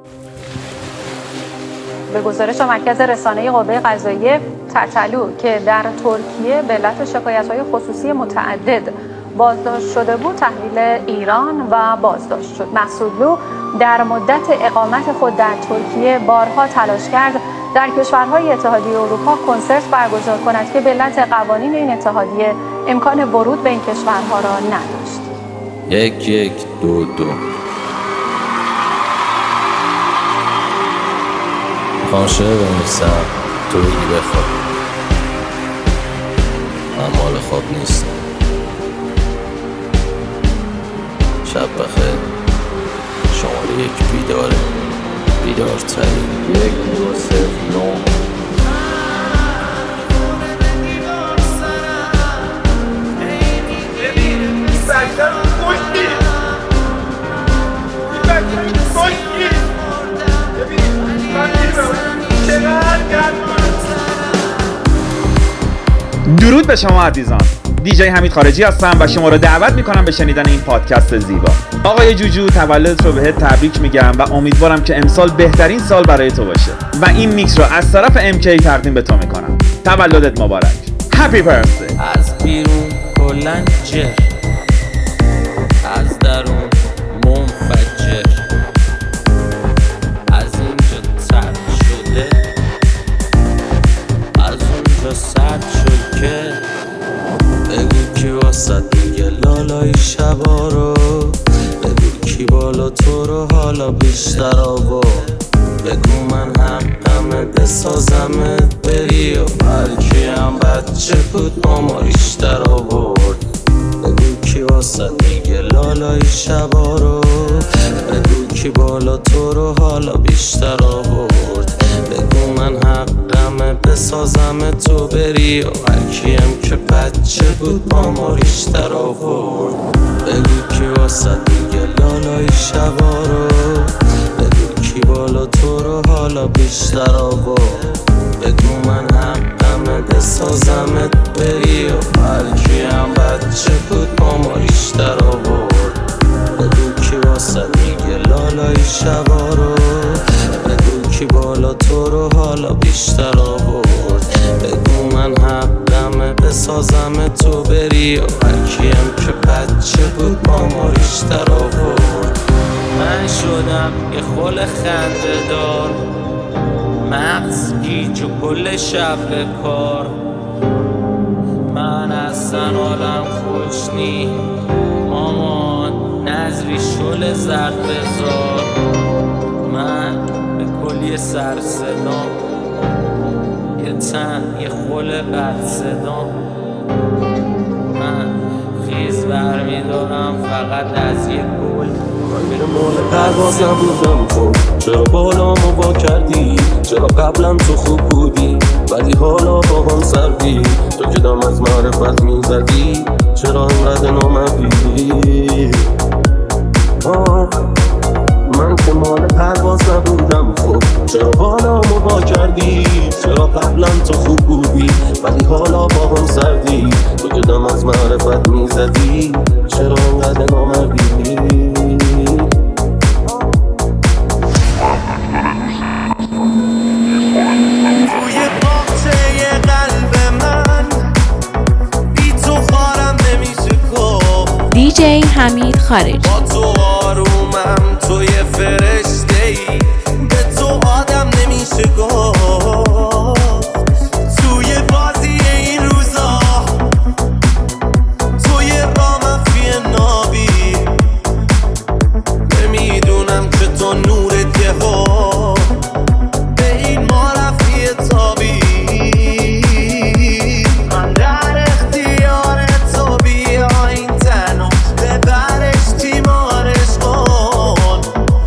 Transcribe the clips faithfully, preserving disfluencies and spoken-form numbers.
به گزارش مرکز رسانه‌ای قوه قضاییه تتلو که در ترکیه به علت شکایت‌های خصوصی متعدد بازداشت شده بود تحویل ایران و بازداشت شد. مقصودلو در مدت اقامت خود در ترکیه بارها تلاش کرد در کشورهای اتحادیه اروپا کنسرت برگزار کند که به علت قوانین این اتحادیه امکان ورود به این کشورها را نداشت. یک یک دو دو خانشه بنویسم تو بگی بخواب، من مال خواب نیستم. شب بخیر، شماره یک بیداره، بیدارتری. یک دو صفر نو درود به شما عزیزان، دیجی حمید خارجی هستم و شما رو دعوت میکنم به شنیدن این پادکست زیبا. آقای جوجو، تولدت رو بهت تبریک میگم و امیدوارم که امسال بهترین سال برای تو باشه و این میکس رو از طرف ام کی تقدیم به تو میکنم. تولدت مبارک. هپی برثدی. از بیرون کلن جر، از درون منفجر، از اینجا ترد شده، از اونجا سرد شد که بگو کی واسد میگه لالای شبا رو، بگو کی بالا تو رو حالا بیشتر آورد، بگو من حقمه بسازمت بری و هرکی هم بچه بود ماما ریشتر آورد، بگو کی واسد میگه لالای شبا رو، بگو کی بالا تو رو حالا بیشتر آورد، بگو من حقمه بسازم تو بری و هرکیم که بچه بود ماما ریشتر آورد، بگو کی واسد میگه لالای شبا رو، بگو کی بالا تو رو حالا بیشتر آورد، بگو من حقمه بسازمت بری و هرکیم بچه بود ماما ریشتر آورد، بگو کی واسد میگه لالای شبا رو، بگو کی بالا تو رو حالا بیشتر آورد، بگو من حقمه بسازم تو بری و هرکیم که بچه بود ماما ریشتر آورد. من شدم یه خل خنده دار، مغز گیج و کل شب کار، من اصلا حالم خوش نی مامان، نظری شل زرد بزار، من به کلی سر صدام، یه تن یه خل بد صدام، من خیز برمیدارم فقط از یه گل. من میره مال پرواز نبودم، خب چرا بالامو با کردی، چرا قبلا تو خوب بودی ولی حالا با هم سردی، تو که دم از معرفت میزدی چرا اینقدر نامدی. من که مال پرواز نبودم، خب چرا بالامو با کردی، چرا قبلا تو خوب بودی ولی حالا با هم سردی، تو که دم از معرفت میزدی چرا اینقدر نامدی. دیجی حمید خارجی. با تو آرومم، تو یه فرشته‌ای، به تو آدم نمیشه گفت، توی بازی این روزا تو یه رامفی نابی، نمیدونم که تو نورت یه ها به این ما رفی تابی، من در اختیار تو بیا این تنو ببرش تیمارش کن،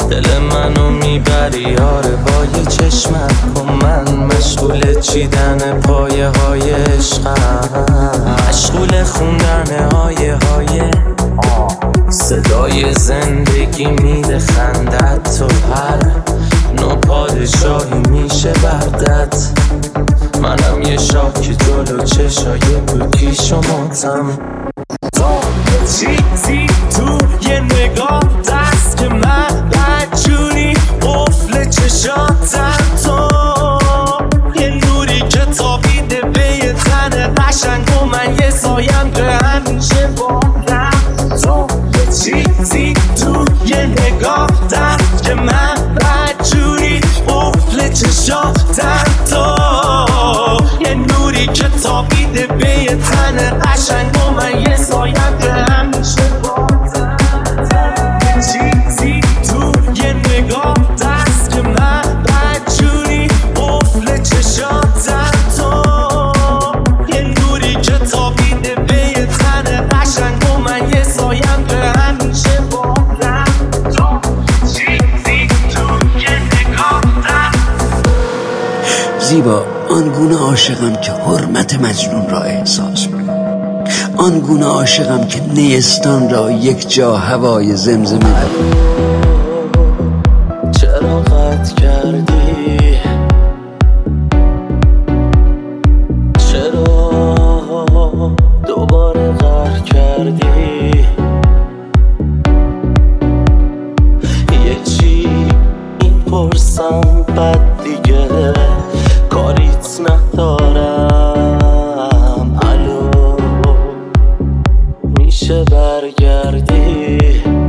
دل منو میبری آره با یه چشمت کن من مشغول چیدن پایه های عشقم، مشغول خوندن های های صدای زندگی میده خندت، تو هر نو پادشاهی میشه بردت، منم یه شاک جلو چشای بوکیش و ماتم. تو یه چیزی تو یه نگاه دست که من بدجوری قفل چشاتم، تو یه نوری که تابیده به یه تن قشنگ و من یه سایم که همیشه بادم. تو یه چیزی تو یه نگاه دست که من بدجوری قفل چشاتم، تو یه نوری که تابیده به یه تن قشنگ و من یه سایم که همیشه بادم. یه چیزی تو یه نگاه دست که من بدجوری قفل چشاتم، تو یه نوری که تابیده به یه تن قشنگ و من یه سایم که همیشه بادم. تو چیزی تو یه نگاه دست. زیبا آنگونه عاشقم که حرمت مجنون را احساس میکنم، آنگونه عاشقم که نیستان را یک جا هوای زمزمه دارم. چرا قطع کردی؟ چرا دوباره قهر کردی؟ یه چی میپرسم بعد دیگه کاریت ندارم. الو میشه برگردی؟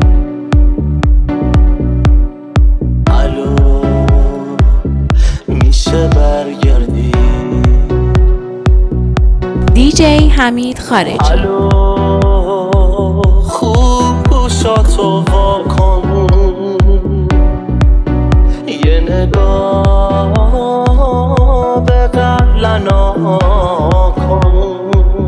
الو میشه برگردی؟ دیجی حمید خارجی. الو خوب گوشاتو وا کن، یه نگاه به قبلنا کن،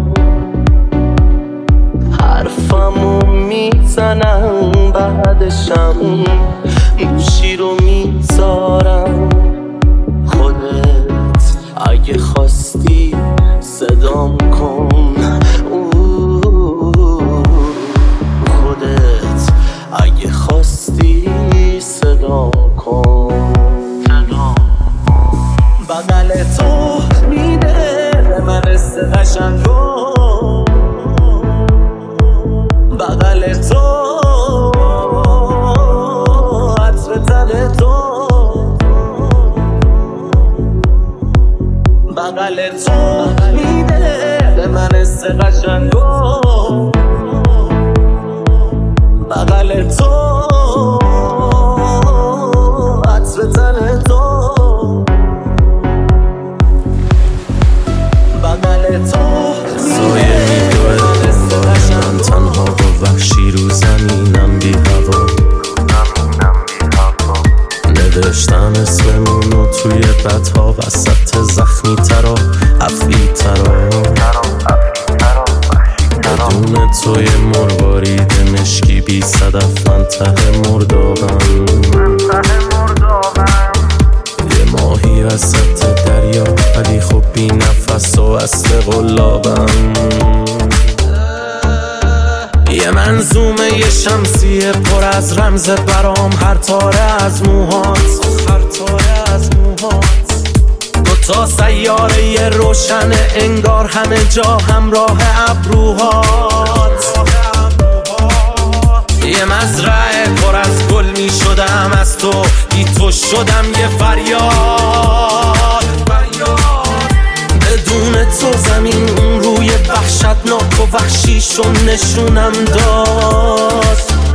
حرفمو میزنم بعدشم گوشی رو میذارم. خودت اگه خواستی صدام کن، خودت اگه خواستی صدام کن. بغل تو میده به من رست قشنگو، بغل تو عطر تن تو، بغل تو میده به من رست قشنگو، بغل تو عطر تن تو، سایه میدوه دنبال من تنها و وحشی رو زمینم بی هوا، نوشتم اسممونو توی بدها وسط زخمی ترا افعی ترا، بدون توی مروارید مشکی بی صدف من ته مردابم، یه ماهی وسط دریا ولی خب بی نفس و اصل قلابم، یه منظومه یه شمسیه پر از رمز برام، هر تاره از موهات، هر تاره از موهات، دوتا سیاره یه روشن انگار همه جا همراه ابروهات، یه مزرعه پر از گل می شدم از تو، بی تو شدم یه فریاد، بدون تو زمین اون روی وحشتناک و وحشیشو نشونم داد.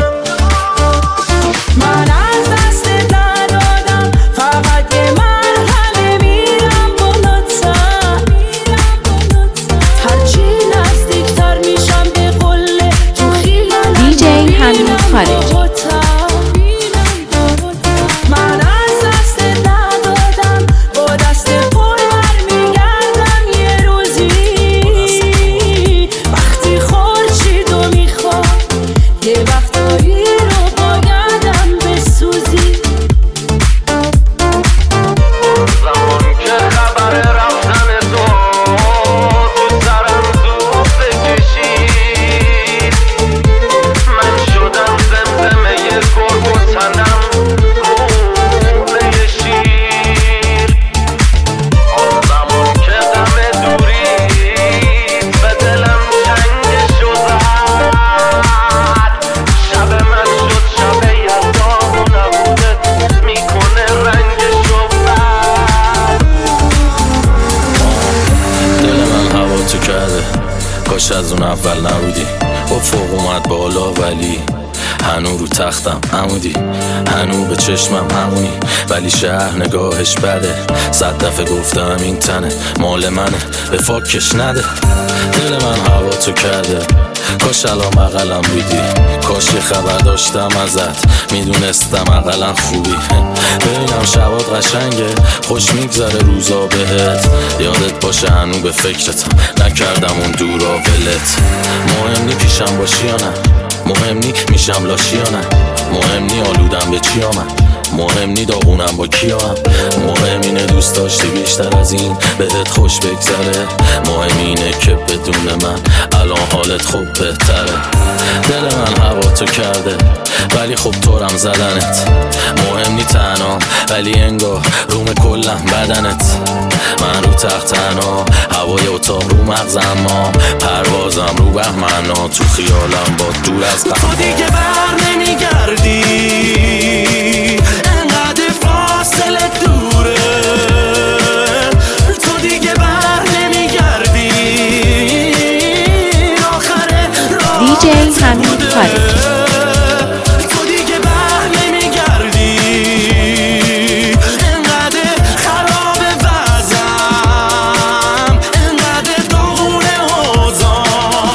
من از دست ندادم فقط یه مرحله میرم بالاتر، هرچی نزدیکتر میشم به قله تو خیالم دیجی حمید خارجی. من از دست ندادم با دست پر برمیگردم یه روزی، وقتی خورشیدو میخوام یه وقتایی رو بایدم بسوزی. کاش از اون اول نبودی. با فوق اومد بالا ولی هنو رو تختم عمودی، هنو به چشمم همونی، ولی شهر نگاهش بده. صد دفعه گفتم این تنه مال منه، به فاکش نده. دل من هوا تو کرده، کاش الان بغلم بودی، کاش یه خبر داشتم ازت، میدونستم اقلا خوبی. ببینم شبات قشنگه، خوش میگذره روزا بهت، یادت باشه هنو به فکرتم، نکردم اون دورا ولت. مهم نی پیشم باشی یا نه، مهم نی میشم لاشی یا نه، مهم نی آلودم به چی آمد، مهم نی داغونم با کیا هم، مهم اینه دوست داشتی بیشتر از این بهت خوش بگذره، مهم اینه که بدون من الان حالت خوب بهتره. دل من هوا تو کرده ولی خب تورم زدنت، مهم نی تنها ولی انگار روم کلم بدنت. من رو تخت تنها، هوای اتاق رو مغزم، ما پروازم رو بهمنا، تو خیالم با دور از غم. تو دیگه بر نمیگردی، انقدر فاصله دوره، تو دیگه بر نمیگردی، آخره راه دیجی حمید خارجی. تو دیگه بر نمیگردی، انقدر خراب وضعم، انقدر داغونه حوزان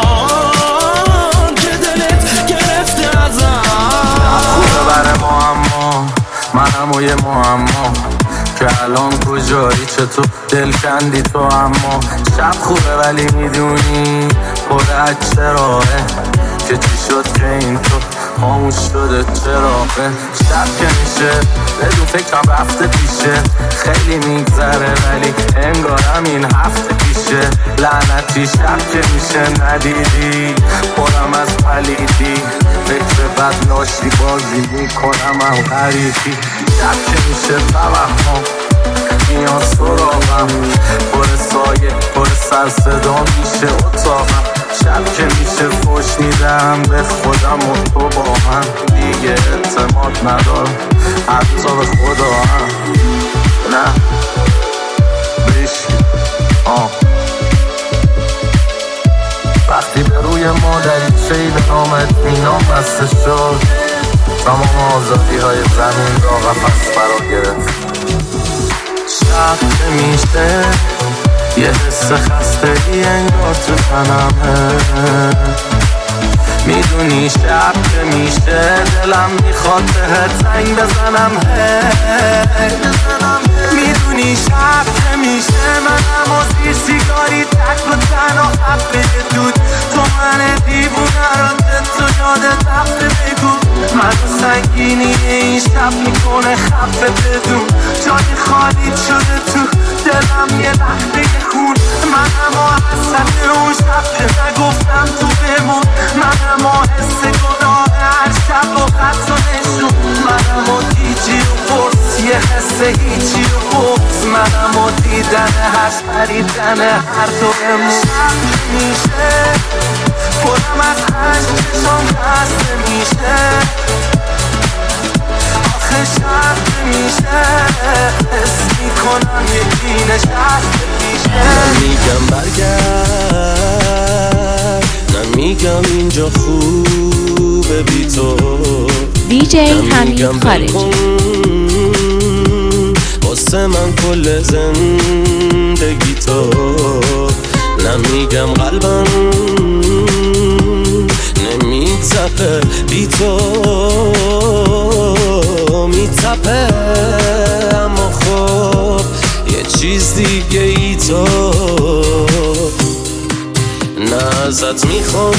که دلت گرفته ازم. خوبه بره معما، منم و یه معما که الان کجایی، چطور دل کندی تو، اما شب خوبه ولی میدونی پر از چراغه، که چی شد که این تو خاموش شده چراغه. شب که میشه بدون فکرم رفته پیشه، خیلی میگذره ولی انگارم این هفته پیشه. لعنتی شب که میشه ندیدی پرم از پلیدی، فکر بد لاشی بازی میکنم هم غریبی. شب که میشه توهم میان سراغم، پر سایه پر سر صدا میشه اتاقم. شب که میشه فوش میدم به خودم و تو با هم، دیگه اعتماد ندارم حتی به خدا هم. نه بشی آه وقتی به روی مادری چیل آمد اینام بسته شد، تمام آزادی های زمین را قفص فرا گرفت. شب که میشه یه حس خستگی انگار تو تنمه، میدونی شب که میشه دلم میخواد بهت زنگ بزنم، میدونی شب که میشه منم و زیر سیگاری تک و تنها حبه دود، تو من دیوونه را تو یادت رفته بگو، من سنگینی این شب میکنه خفه بدون، جای خالی شده تو دلم یه لحظه خون، منم و حسد اون شب که نگفتم تو بمون، منم و حس گناه هر شب و خط و نشون، منم و دیجی و پرس یه حس هیچی و بغز، منم و دیدن هر پریدن هر دو بمون. شب میشه پرم از عشق چشم دست میشه، آخه شب میشه حس میکنم یکی نشست میشه. نمیگم برگرد، نمیگم اینجا خوبه بی تو، دیجی حمید خارجی. واسه من کل زندگی تو، نمیگم قلبم نمیتپه بی تو، میتپه اما خب یه چیز دیگه ای تو. نه ازت میخوام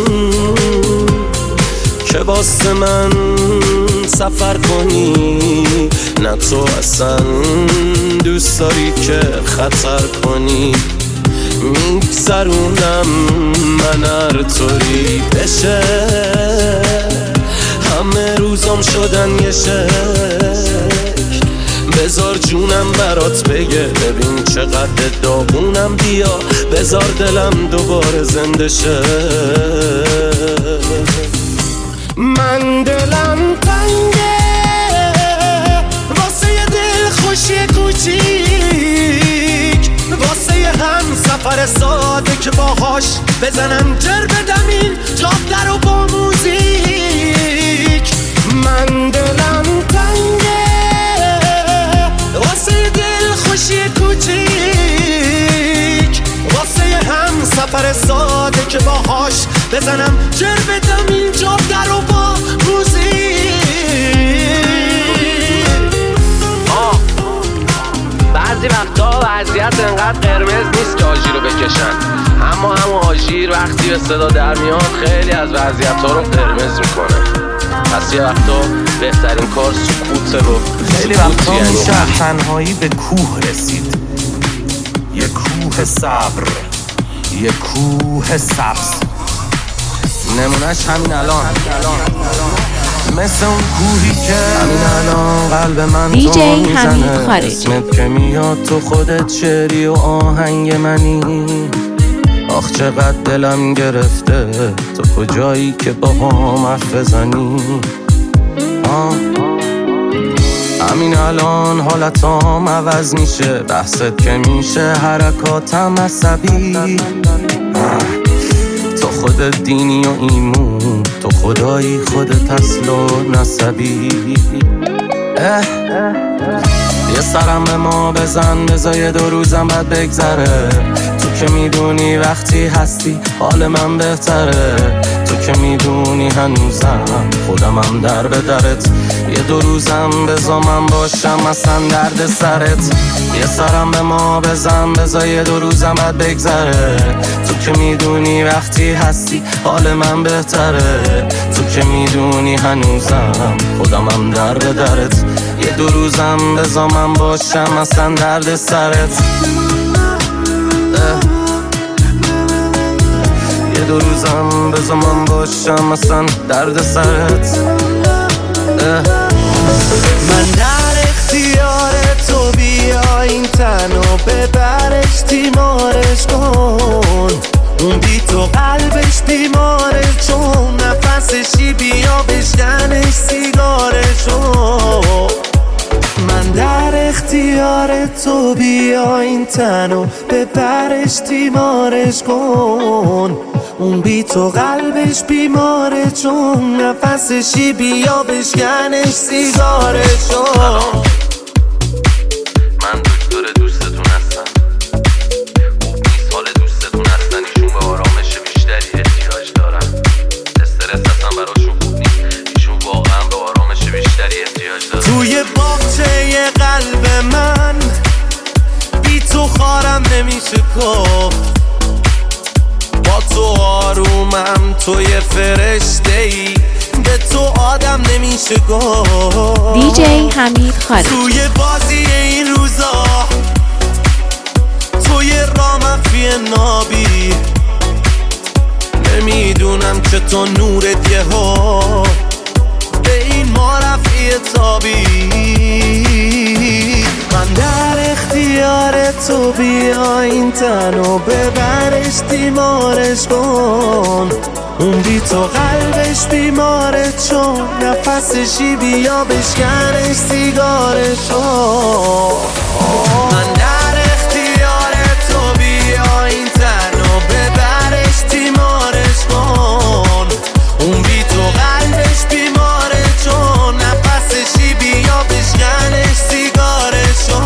که واسه من سفر کنی، نه تو اصلا دوست داری که خطر کنی، میگذرونم من هر طوری بشه، همه روزام شدن یه شکل، بذار جونم برات بگه ببین چقدر داغونم، بیا بذار دلم دوباره زنده شه. من دلم تنگه واسه یه دل خوشی کوچیک، واسه یه هم سفر سفر ساده که باهاش بزنم جر بدم این جاده رو با موزیک. من دلم تنگه واسه دل خوشی کوچیک، واسه هم سفر ساده که باهاش بزنم جر بدم این جاده رو با موزیک. آه بعضی وقتا وضعیت انقدر قرمز نیست که آژیر رو بکشن، اما همون آژیر وقتی به صدا در میاد خیلی از وضعیت ها رو قرمز میکنه. پس یه وقتا بهترین کار سکوته رو. خیلی وقتا میشه تنهایی به کوه رسید، یه کوه صبر، یه کوه سبز. نمونش همین الان، مثل اون کوهی که همین الان قلب من دی تو جی میزنه. حمید خارجی. اسمت که میاد تو خودت شعری و آهنگ منی. آخ چقدر دلم گرفته تو کجایی که با هم حرف بزنی. آه همین الان حالتام عوض میشه، بحثت که میشه حرکاتم عصبی. تو خودت دینی و ایمون، تو خدایی خودت اصل و نسبی. اه یه سرم به ما بزن، بذار دو روزم بعد بگذره. تو که میدونی وقتی هستی حال من بهتره. تو که میدونی هنوزم خودمم در به درت. یه دو روزم بذار من باشم اصلا درد سرت. یه سرم به ما بزن، بذار یه دو روزم بعد بگذره. تو که میدونی وقتی هستی حال من بهتره. تو که میدونی هنوزم خودمم در به درت. یه دو روزم بذار من باشم اصلا درد سرت. یه دو روزم بذار من باشم اصلا درد سرت. من در اختیار تو، بیا این تن و ببرش تیمارش کن. اون بی تو قلبش بیماره، چون نفسشی بیا بشکنش سیگارشو. من در اختیار تو، بیا این تن و ببرش تیمارش کن. اون بی تو قلبش بیماره، چون نفسشی بیا بشکنش سیگارشو. من دکتر دوستتون هستم، خوب نیست حال دوستتون هستن. ایشون به آرامش بیشتری احتیاج دارن. استرس اصلا براشون خوب نیست، ایشون واقعا به آرامش بیشتری احتیاج دارن. توی باغچه قلب من بی تو خارم نمیشه گفت. با تو آرومم، توی فرشته ای، به تو آدم نمیشه گفت. دی جی حمید خارجی. توی بازی این روزا، توی رامفی نابی، نمیدونم که تو نورت یه ها به این ما رفعی تابی. من در اختیار تو، بیا این تن و ببرش تیمارش کن. اون بی تو قلبش بیماره، چون نفسشی بیا بشکنش سیگارشو. من در اختیار تو، بیا این تن و ببرش تیمارش کن. اون بی تو قلبش بیماره، چون نفسشی بیا بشکنش سیگارشو.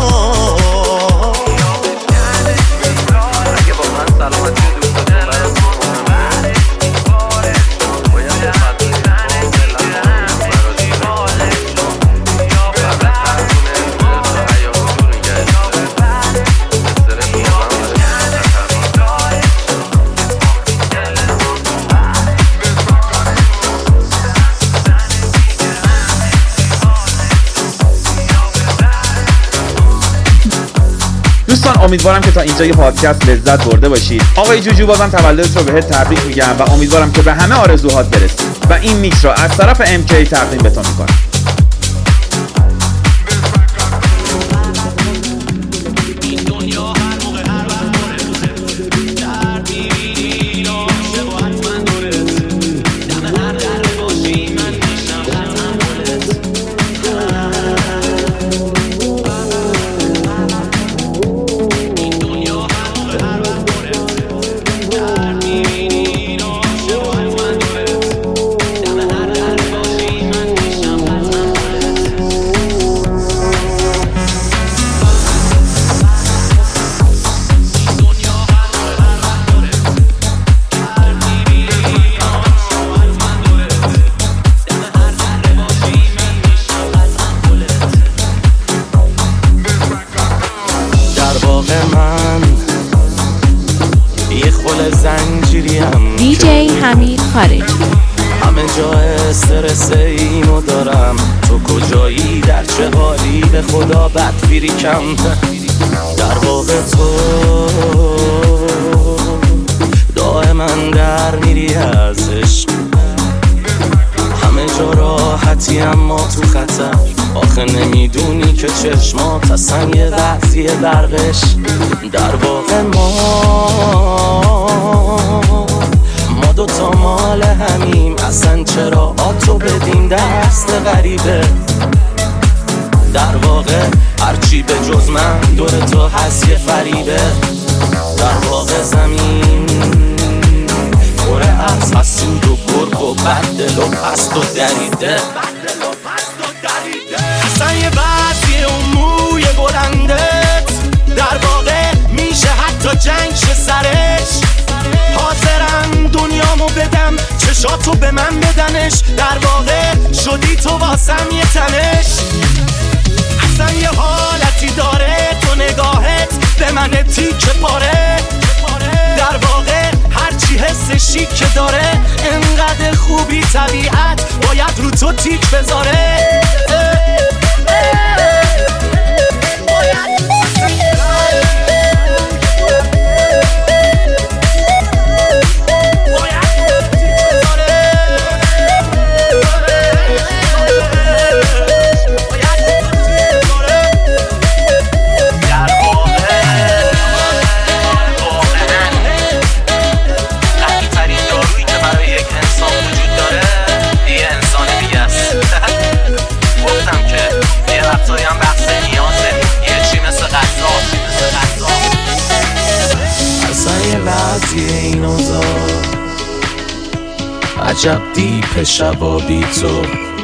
اگه با من سلامتی دوستتون براتون دوستان امیدوارم که تا اینجای پادکست لذت برده باشید. آقای جوجو بازم تولدت رو بهت تبریک میگم و امیدوارم که به همه آرزوهات برسی و این میکس رو از طرف ام کی تقدیم بهتون میکنم. دنبال زنجیریم دیجی حمید خارجی. همه جا استرس اینو دارم، تو کجایی در چه حالی به خدا بدفیریکم. در واقع تو دائما در میری از عشق، همه جا راحتی اما تو خطر. آخه نمیدونی که چشمات اصلا یه وقتیه برقش. در واقع ما ما دوتا مال همیم، اصلا چرا آتو بدیم دست غریبه. در واقع هرچی به جز من دور تو هست یه فریبه. در واقع زمین پره از حسود و گرگ و بدل و پست و دریده. اصلا یه بعضی اون موی بلندت در واقع میشه حتی جنگ شه سرش. حاضرم دنیامو بدم چشاتو به من بدنش. در واقع شدی تو واسم یه تنش. اصلا یه حالتی داره تو نگاهت به من تیکه پاره. در واقع هرچی حسشی که داره انقدر خوبی طبیعت باید رو تو تیک بذاره. عجب دیپ شبا بی تو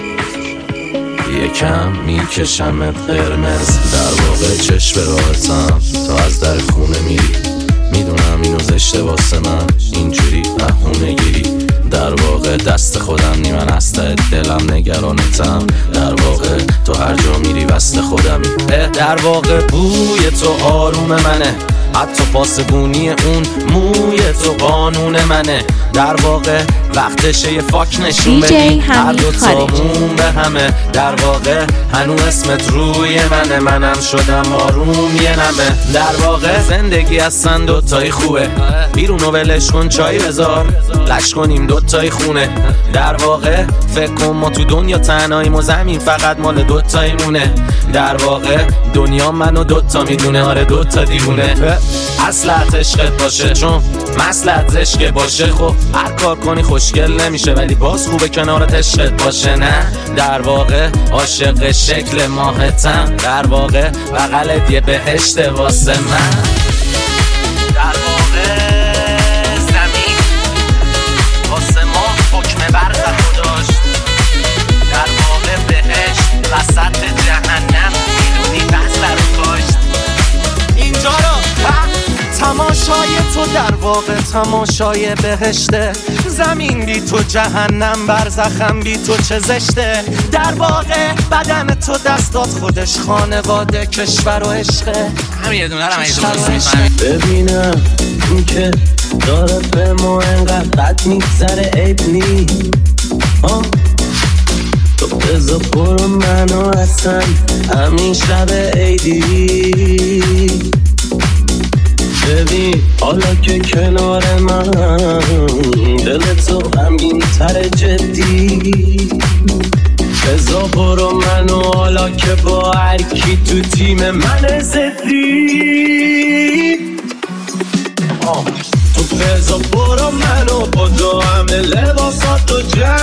یکم میکشمت قرمز. در واقع چشم راحتم تا از در خونه میری. میدونم اینو زشته واسه من اینجوری بهونه گیری. در واقع دست خودم نی، من اصلا دلم نگرانتم. در واقع تو هر جا میری وسط خودمی. در واقع بوی تو آروم منه، حتی پاسبونی اون موی تو قانون منه. در واقع وقتشه یه فاک نشون بدی هر دو تامون به همه. در واقع هنو اسمت روی منه، منم شدم آروم یه نمه. در واقع زندگی اصلا دوتایی خوبه، بیرونو ولش کن چای بذار لش کنیم دوتایی خونه. در واقع فکر کن ما تو دنیا تنهاییم و زمین فقط مال دوتایی مونه. در واقع دنیا منو دوتا میدونه، آره دوتا دیوونه. اصلت عشقت باشه چون مسلت عشق باشه. خب هر کار کنی خوشگل نمیشه ولی باز خوبه کنارت عشقت باشه. نه در واقع عاشق شکل ماهتم. در واقع بغلت یه بهشت واسه من. در واقع زمین واسه ما حکم برق داشت. در واقع بهشت وسط جهنم میدونی بزر رو کاشت. اینجا رو تماشای تو در واقع تماشای بهشته. زمین بی تو جهنم، برزخم بی تو چه زشته. در واقع بدن تو دستات خودش خانواده کشور و عشقه. همین یه دونه رو همین درست میفهمی. ببینم این که داره به ما انقدر قد میگذره عیب نی. تو بزا برو منو اصلا همین شب عیدی. ببین حالا که کنار من دل تو غمگین تر جدی. بزا برو منو حالا که با هر کی تو تیم من زدی. تو بزا برو منو با دو همه لباساتو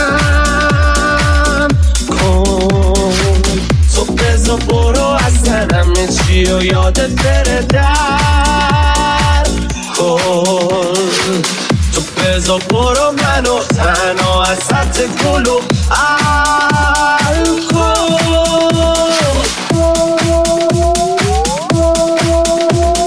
جمع کن. تو بزا برو اصلا همه چی و یادت بره در کن. تو بزا برو منو تنها از سطح گل و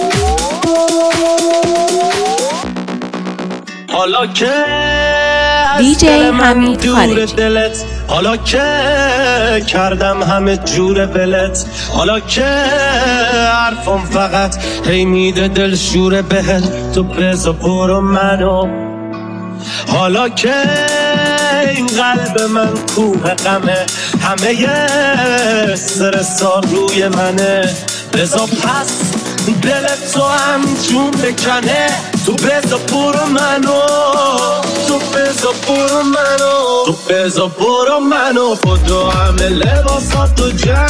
حالا که دیجی حمید خارجی. دلت حالا که کردم همه جور ولت، حالا که حرفم فقط هی میده دل شوره بهت، تو بزا برو منو، حالا که این قلب من کوه غمه، همه یه سرسا روی منه، بزا پس دلت تو هم جون بکنه، تو بزا برو منو، تو بزا برو منو، تو بزا برو منو، خودو همه لباساتو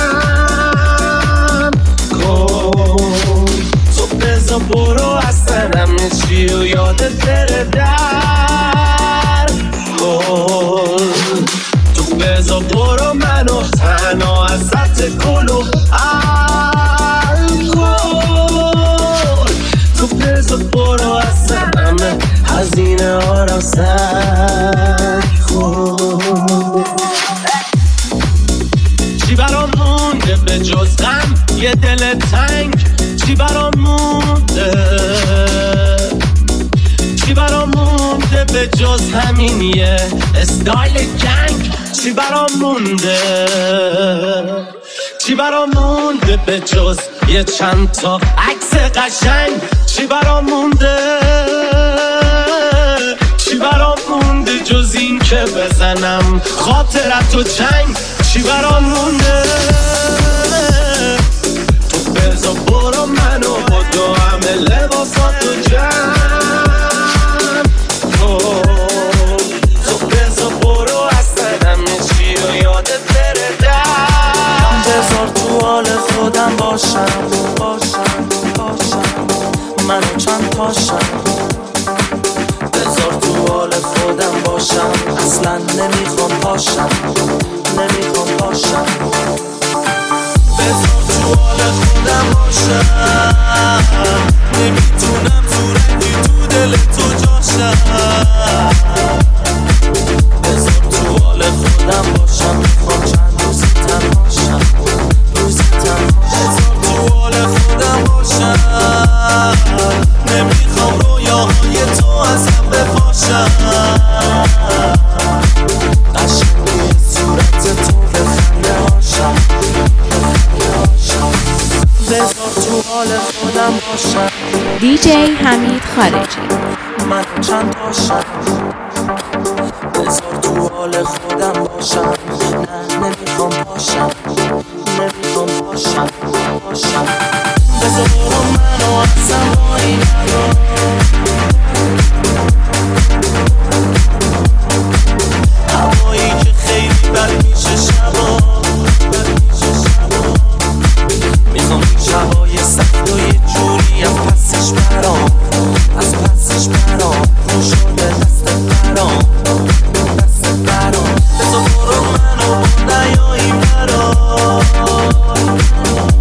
جمع کن، تو بزا برو اصلا همه چی و یادت بره در کن، تو بزا برو منو تنها ازت کلو تو بزا برو اصلا همه هزینه ها را سر خود. چی برام مونده به جز غم یه دل تنگ، چی برام مونده، چی برام مونده به جز همین یه استایل گنگ، چی برام مونده، چی برام مونده به جز یه چند تا عکس قشنگ، چی برام مونده، چی برام مونده جز این که بزنم خاطرتو چنگ، چی برام مونده، تو بزا برو منو با دو همه لباساتو جمع کن، تو بزا برو اصلا همه چی رو یادت بره در، بذار تو حال خودم باشم باشم باشم منو چند پاشم، بذار تو حال خودم باشم اصلا نمیخوام پاشم نمیخوام پاشم، بذار تو حال خودم باشم، نمیتونم تو رنگی تو دل تو جاشم، بذار تو حال خودم باشم، میخوام چند روزی تنهاشم روزی تنهاشم، بذار تو حال خودم باشم، نمیخوام رویاهای تو ازم بپاشم، قشنگی صورت تو بخنده هاشم بذار تو حال خودم باشم. دیجی حمید خارجی. من چند باشم بذار تو حال خودم باشم، نه نمیخوام باشم نمیخوام باشم باشم، بذار برو منو ازم بایی نرو، هوایی که خیلی بد میشه شبا بد میشه شبا، میخوام این شبای سخت و یه جوری از پسش برام از پسش برام رو شده دست برام دست برام، بذار برو منو با نیایی برام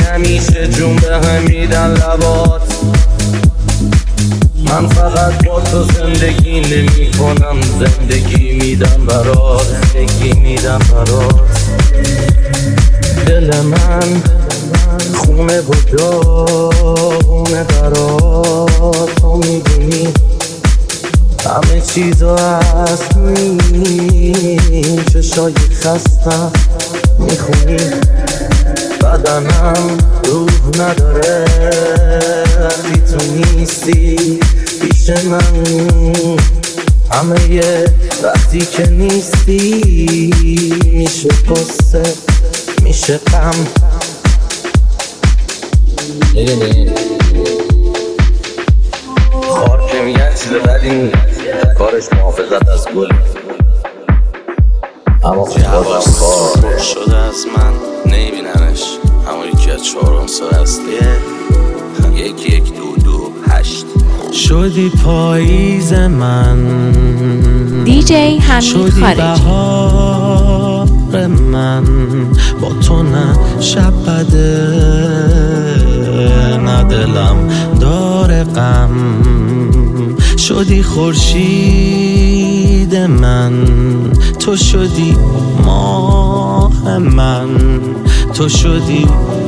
همیشه جون به هم میدن لبات. من فقط با تو زندگی نمی کنم، زندگی میدم برات، زندگی میدم برات. دل من خونه و داغونه برات، تو میدونی همه چیزا هست، می چشای خستم میخونی، بدنم روح نداره وقتی تو نیستی پیش من، همه یه وقتی که نیستی میشه قصه میشه غم. میدونی خار که میگن چیز بدی نیست، کارش محافظت از گل، اما بازم خار شده از من نمیبیننش، اما یکی از چهارم سال اصلیه، یک یک دو دو هشت. شدی پاییز من، دیجی حمید شدی خارجی. بهار من، با تو نه شب بده نه دلم داره غم. شدی خورشید من، تو شدی ماه من، تو شدی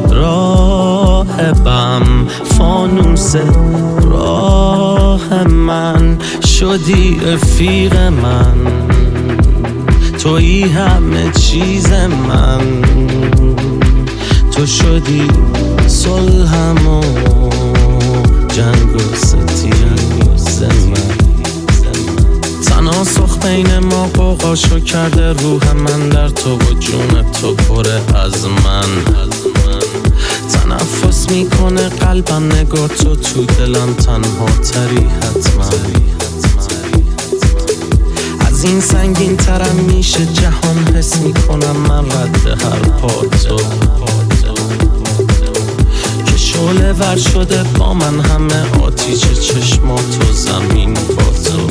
راهبم، فانوس راه من. شدی رفیق من، تویی همه چیز من، تو شدی صلحم و جنگ و ستیز من. تناسخ بین ما قوقاشو کرده، روح من در تو و جون تو پره از من. تنفس میکنه قلبم، نگاه تو تو دلم تنها تری حتما. از این سنگین ترم میشه جهان، حس میکنم من رد هر پا تو، که شعله ور شده با من همه آتیش چشمات و زمین با تو.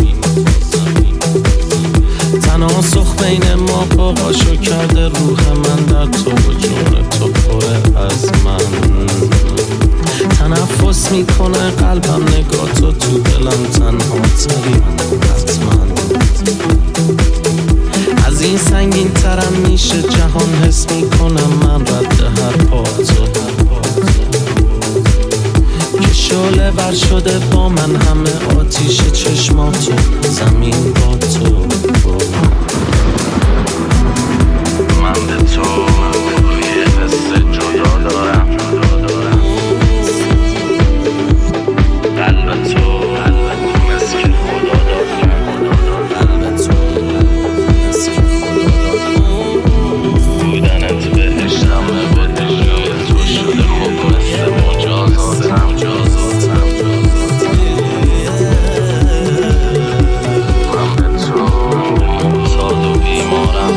تناسخ بین ما قوقاشو کرده، روح من در تو و جون تو پره از من. تنفس میکنه قلبم، نگاه تو تو دلم تنها تری حتما. از این سنگین ترم میشه جهان، حس میکنم من رد هر پا تو، که شعله ور شده با من همه آتیش چشماتو، زمین با تو. من به تو یه حس جدا دارم، قلب تو مثل که خدا دارم، قلب تو مثل که خدا دارم. بودنت بهشتم نبودی تو شده خوب مثل مجازاتم. من به تو ساد و بیمارم،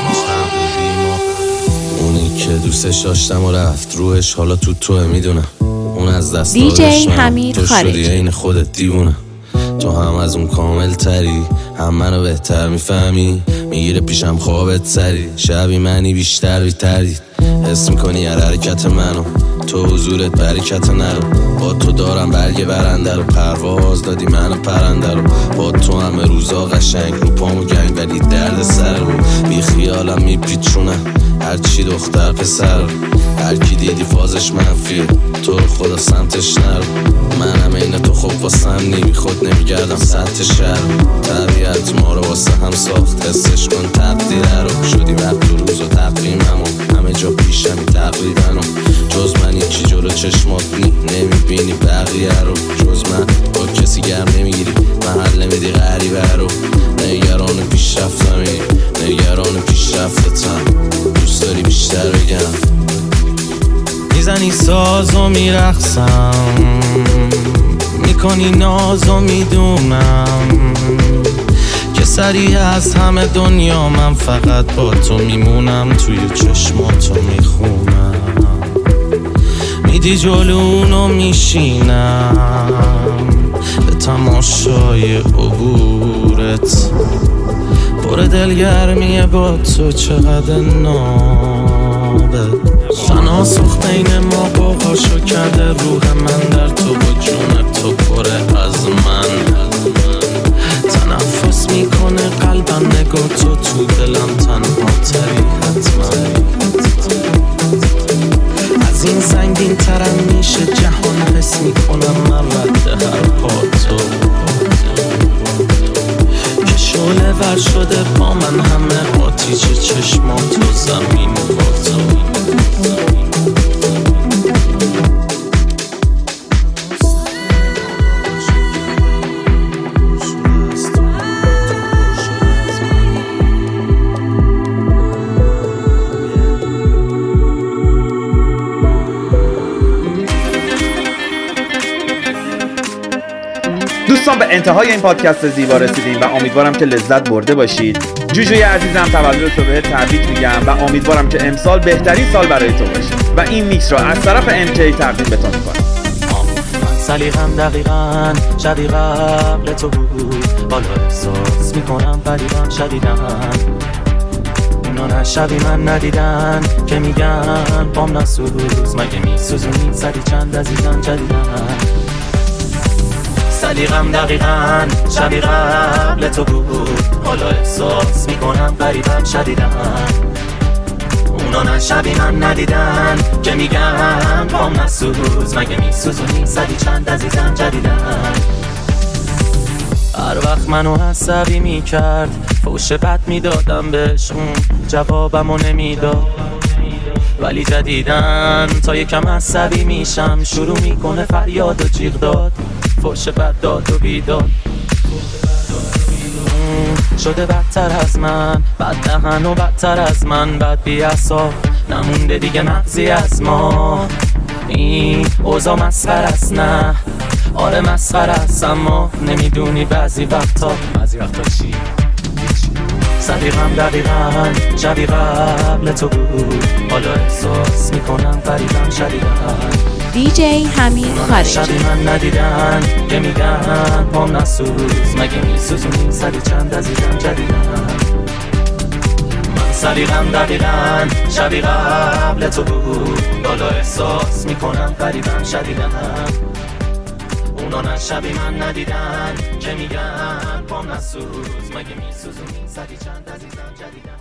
اونی که دوستش داشتم و رفت روحش حالا تو توه، میدونم اون از دست دیجی حمید تو خارجی. شدی این خودت دیوونه، تو هم از اون کامل تری، هم منو بهتر میفهمی، میگیره پیشم خوابت سری، شبی منی بیشتر بی تردید، حس میکنی هر حرکت منو، تو حضورت برکت نرو. با تو دارم برگ برنده رو، پرواز دادی منو پرنده رو، با تو همه روزا قشنگ رو پامو گنگ، ولی درد سر رو بی خیالم میپیچونه، هرچی دختر پسر، هر کی دیدی فازش منفیه، تو رو خدا سمتش نرو. منم این تو خوب واسم نیمی خود نمیگردم سطح شهر، طبیعت ما رو واسه هم ساخت، حسش کن تقدیر رو، شدی وقت و روز و تقویممو، همه جا پیشمی تقریبا، جز من یکی جلو چشمات نی نمیبینی بقیه رو، جز من با کسی گرم نمیگیری، محل نمیدی غریبه رو، نگران پیشرفتمی، نگران پیشرفتتم، دوست داری بیشتر بگم. میزنی ساز و میرقصم، میکنی ناز و میدونم که سریع از همه دنیا من فقط با تو میمونم، توی چشماتو میخونم، میدی جلونو میشینم به تماشای عبورت، پر دلگرمیه با تو چقدر نابه. تناسخ بین ما باقاشو کرده روح من در تو و جون تو پره از من تنفس میکنه قلبم نگاه تو تو دلم تنها تری حتما از این زنگین ترم میشه جهان حس میکنم من رد هر پا تو که شعله ور شده با من همه آتیش چشمات و زمین با تو دوستان به انتهای این پادکست زیبا رسیدیم و امیدوارم که لذت برده باشید. جوجوی عزیزم تولد تو بهت تبریک میگم و امیدوارم که امسال بهترین سال برای تو باشه و این میکس را از طرف ام کی تقدیم به تو میکنم. سلیقم دقیقاً شبیه قبل تو بود حالا احساس میکنم قریبم شدیدن اونا نه شبی من ندیدن که میگن بام نسوز مگه میسوزونی سری چند عزیزم جدیدن سلیقم دقیقاً شبیه قبل تو بود حالا احساس میکنم قریبم شدیدن اونا نه شبی من ندیدن که میگن بام نسوز مگه میسوزونی سری چند عزیزم جدیدن هر وقت منو عصبی میکرد فوش بد میدادم بهش اون جوابمو نمیداد ولی جدیدن تا یکم عصبی میشم شروع میکنه فریاد و جیغ داد فوش بد داد و بیداد شده بدتر از من بد دهن و بدتر از من بد بیاسا نمونده دیگه مغزی از ما این اوضاع مسخره است نه آره مسخره است اما نمیدونی بعضی وقتا بعضی وقتا چی صدیقم دقیقاً شبیه قبل تو بود حالا احساس میکنم قریبم شدیدن دیجی حمید خارجی شبی من ندیدن که میگن پام نسوز مگه میسوزونی سری چند عزیزم جدیدن من صدیقم دقیقاً شبیه قبل تو بود حالا احساس میکنم قریبم شدیدن اونا نه شبی من ندیدن که میگن پام نسوز مگه میسوزونی سری چند عزیزم جدیدن